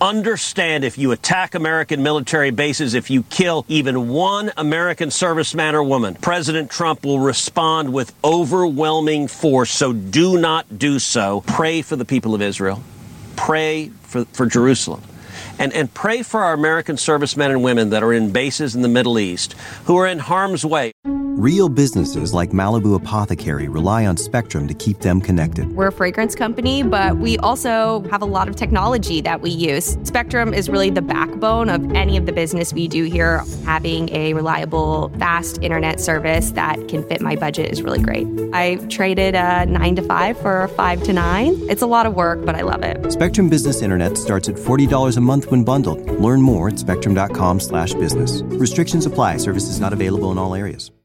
Understand, if you attack American military bases, if you kill even one American serviceman or woman, President Trump will respond with overwhelming force. So do not do so. Pray for the people of Israel. Pray for Jerusalem. And pray for our American servicemen and women that are in bases in the Middle East who are in harm's way. Real businesses like Malibu Apothecary rely on Spectrum to keep them connected. We're a fragrance company, but we also have a lot of technology that we use. Spectrum is really the backbone of any of the business we do here. Having a reliable, fast internet service that can fit my budget is really great. I traded a 9 to 5 for a 5 to 9. It's a lot of work, but I love it. Spectrum Business Internet starts at $40 a month when bundled. Learn more at spectrum.com/business. Restrictions apply. Services not available in all areas.